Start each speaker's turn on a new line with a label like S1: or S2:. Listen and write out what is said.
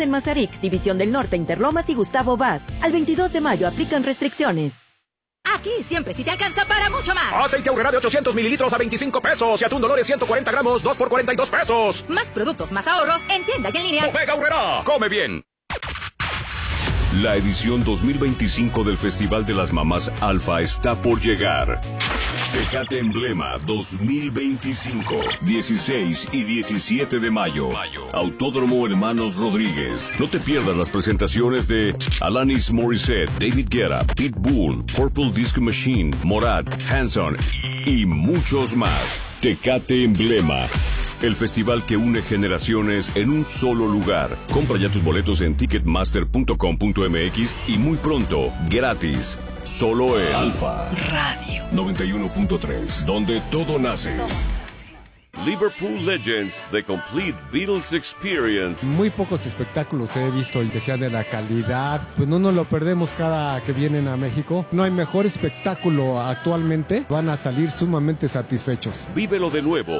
S1: En Mazarik, División del Norte, Interlomas y Gustavo Vaz. Al 22 de mayo aplican restricciones.
S2: Aquí siempre sí te alcanza para mucho más.
S3: Aceite Aurrera de 800 mililitros a 25 pesos y atún Dolores 140 gramos, 2 por 42 pesos.
S2: Más productos, más ahorros, en tienda y en línea.
S3: Bodega Aurrera, come bien.
S4: La edición 2025 del Festival de las Mamás Alfa está por llegar. Tecate Emblema 2025, 16 y 17 de mayo. Autódromo Hermanos Rodríguez. No te pierdas las presentaciones de Alanis Morissette, David Guetta, Pitbull, Purple Disco Machine, Morat, Hanson y muchos más. Tecate Emblema. El festival que une generaciones en un solo lugar. Compra ya tus boletos en ticketmaster.com.mx y muy pronto, gratis. Solo en Alfa Radio 91.3, donde todo nace.
S5: Liverpool Legends, The Complete Beatles Experience.
S6: Muy pocos espectáculos he visto y que sean de la calidad. Pues no nos lo perdemos cada que vienen a México. No hay mejor espectáculo actualmente. Van a salir sumamente satisfechos.
S5: Vívelo de nuevo